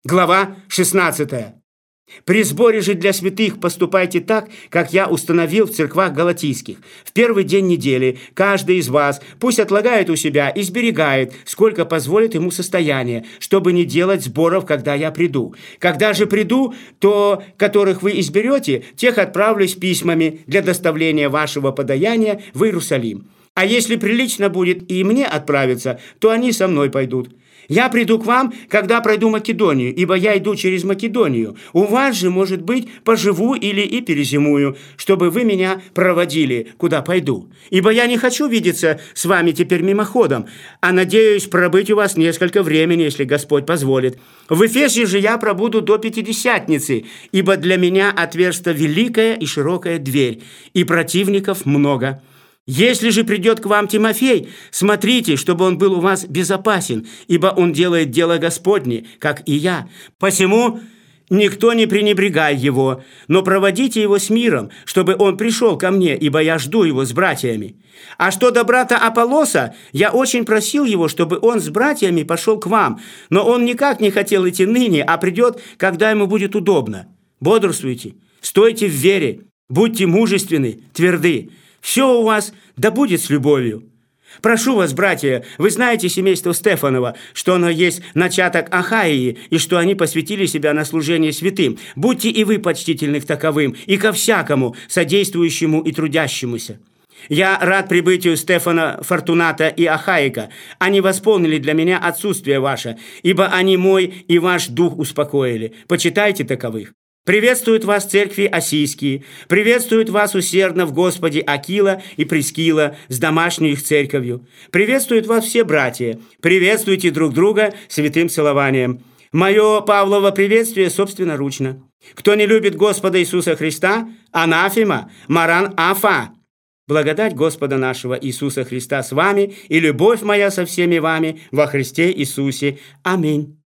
Глава 16. «При сборе же для святых поступайте так, как я установил в церквах галатийских. В первый день недели каждый из вас пусть отлагает у себя и сберегает, сколько позволит ему состояние, чтобы не делать сборов, когда я приду. Когда же приду, то, которых вы изберете, тех отправлю с письмами для доставления вашего подаяния в Иерусалим. А если прилично будет и мне отправиться, то они со мной пойдут. Я приду к вам, когда пройду Македонию, ибо я иду через Македонию. У вас же, может быть, поживу или и перезимую, чтобы вы меня проводили, куда пойду. Ибо я не хочу видеться с вами теперь мимоходом, а надеюсь пробыть у вас несколько времени, если Господь позволит. В Эфесе же я пробуду до Пятидесятницы, ибо для меня отверста великая и широкая дверь, и противников много». Если же придет к вам Тимофей, смотрите, чтобы он был у вас безопасен, ибо он делает дело Господне, как и я. Посему никто не пренебрегай его, но проводите его с миром, чтобы он пришел ко мне, ибо я жду его с братьями. А что до брата Аполлоса, я очень просил его, чтобы он с братьями пошел к вам, но он никак не хотел идти ныне, а придет, когда ему будет удобно. Бодрствуйте, стойте в вере, будьте мужественны, тверды. Все у вас да будет с любовью. Прошу вас, братья, вы знаете семейство Стефанова, что оно есть начаток Ахаии, и что они посвятили себя на служение святым. Будьте и вы почтительны к таковым, и ко всякому, содействующему и трудящемуся. Я рад прибытию Стефана, Фортуната и Ахаика. Они восполнили для меня отсутствие ваше, ибо они мой и ваш дух успокоили. Почитайте таковых. Приветствуют вас церкви осийские, приветствуют вас усердно в Господе Акила и Прискила с домашней их церковью. Приветствуют вас все братья, приветствуйте друг друга святым целованием. Мое Павлово приветствие собственноручно. Кто не любит Господа Иисуса Христа, анафема, маран афа. Благодать Господа нашего Иисуса Христа с вами и любовь моя со всеми вами во Христе Иисусе. Аминь.